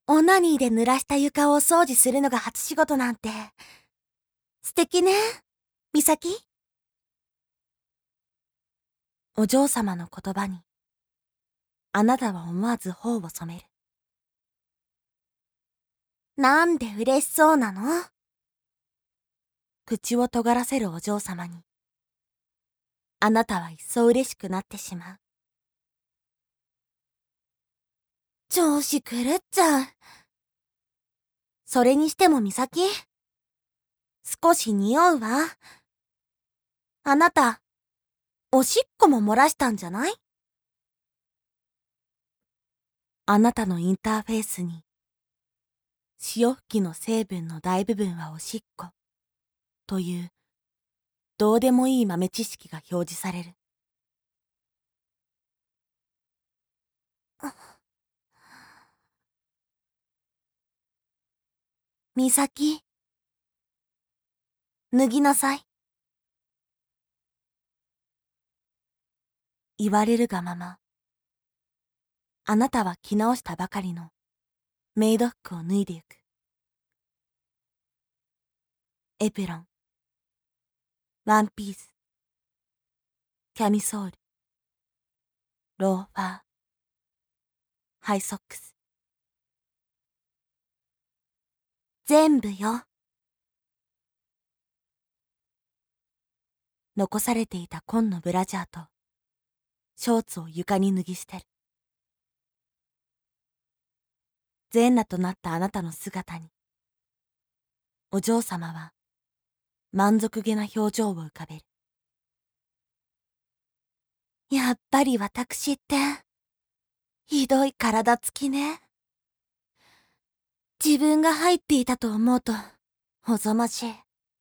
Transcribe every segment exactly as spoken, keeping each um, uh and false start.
オナニーで濡らした床をお掃除するのが初仕事なんて、素敵ね、ミサキ。お嬢様の言葉に、あなたは思わず頬を染める。なんで嬉しそうなの？口を尖らせるお嬢様に、あなたは一層嬉しくなってしまう。調子狂っちゃう。それにしてもミサキ、少し匂うわ。あなた、おしっこも漏らしたんじゃない？あなたのインターフェースに、潮吹きの成分の大部分はおしっこ、という、どうでもいい豆知識が表示される。ミサキ、脱ぎなさい。言われるがまま、あなたは着直したばかりのメイド服を脱いでゆく。エプロン、ワンピース、キャミソール、ローファー、ハイソックス。全部よ。残されていた紺のブラジャーと、ショーツを床に脱ぎ捨てる。全裸となったあなたの姿に、お嬢様は満足げな表情を浮かべる。やっぱり私って、ひどい体つきね。自分が入っていたと思うと、おぞましい。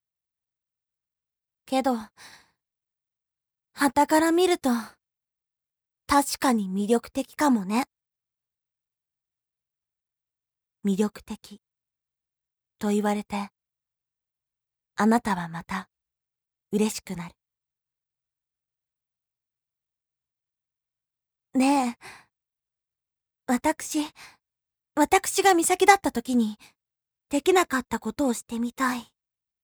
けど、傍から見ると、確かに魅力的かもね。魅力的、と言われて、あなたはまた、嬉しくなる。ねえ、私、私が美咲だった時に、できなかったことをしてみたい。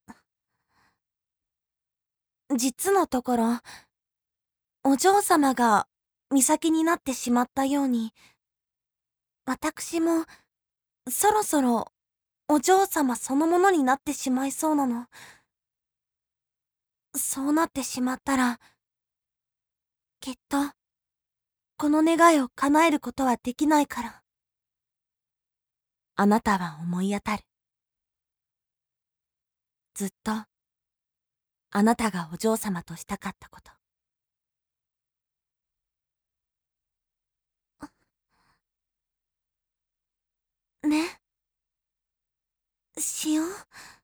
実のところ、お嬢様が美咲になってしまったように、私も、そろそろ、お嬢様そのものになってしまいそうなの。そうなってしまったら、きっと、この願いを叶えることはできないから。あなたは思い当たる。ずっと、あなたがお嬢様としたかったこと。ね。しよう。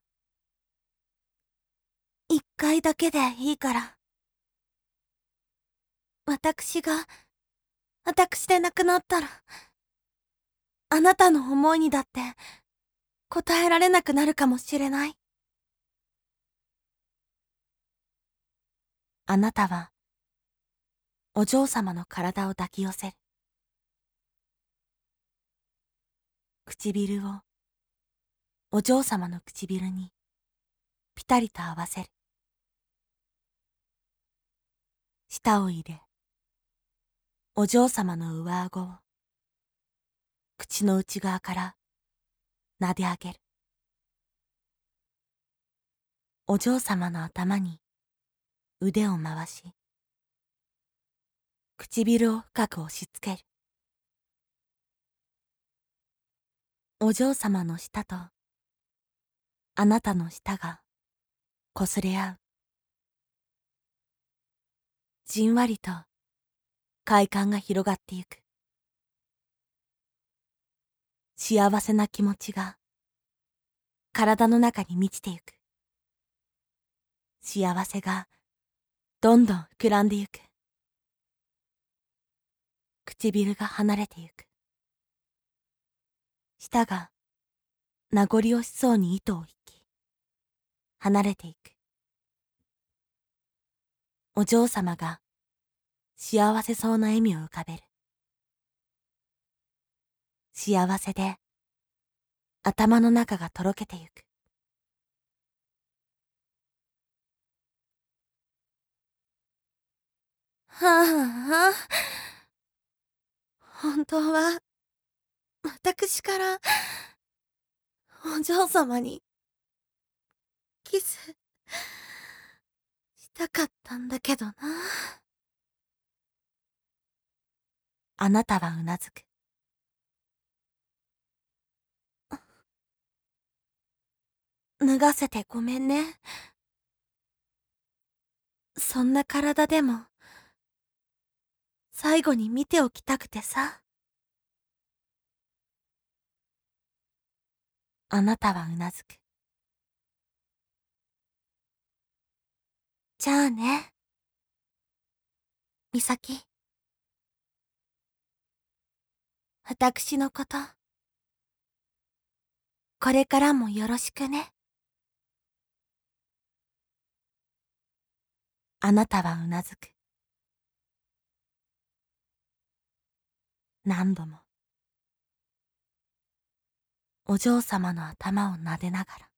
一回だけでいいから。私が、私で亡くなったら、あなたの思いにだって、応えられなくなるかもしれない。あなたは、お嬢様の体を抱き寄せる。唇を、お嬢様の唇に、ぴたりと合わせる。舌を入れ、お嬢様の上顎を、口の内側から撫で上げる。お嬢様の頭に腕を回し、唇を深く押し付ける。お嬢様の舌とあなたの舌が擦れ合う。じんわりと快感が広がってゆく。幸せな気持ちが体の中に満ちてゆく。幸せがどんどん膨らんでゆく。唇が離れてゆく。舌が名残惜しそうに糸を引き、離れていく。お嬢様が幸せそうな笑みを浮かべる。幸せで頭の中がとろけてゆく。はあ、本当は、私から、お嬢様に、キス、したかったんだけどな。あなたはうなずく。脱がせてごめんね。そんな体でも、最後に見ておきたくてさ。あなたはうなずく。じゃあね。みさき。私のこと、これからもよろしくね。あなたはうなずく。何度も。お嬢様の頭を撫でながら。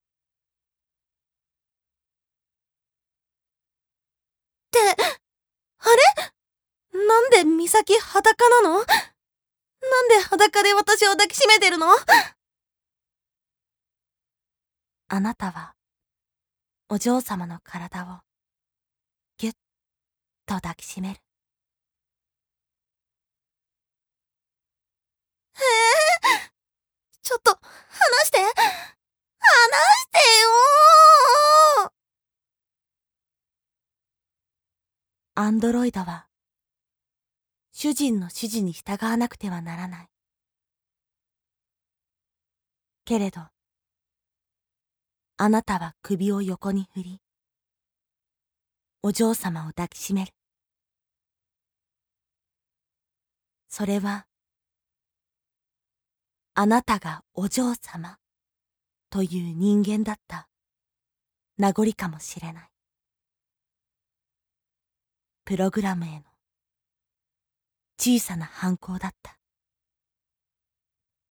って、あれなんで美咲裸なの？なんで裸で私を抱きしめてるの？あなたは、お嬢様の体を、ぎゅっと抱きしめる。ええー、ちょっと、離して離してよー。アンドロイドは、主人の指示に従わなくてはならない。けれど、あなたは首を横に振り、お嬢様を抱きしめる。それは、あなたがお嬢様という人間だった名残かもしれない。プログラムへの小さな反抗だった。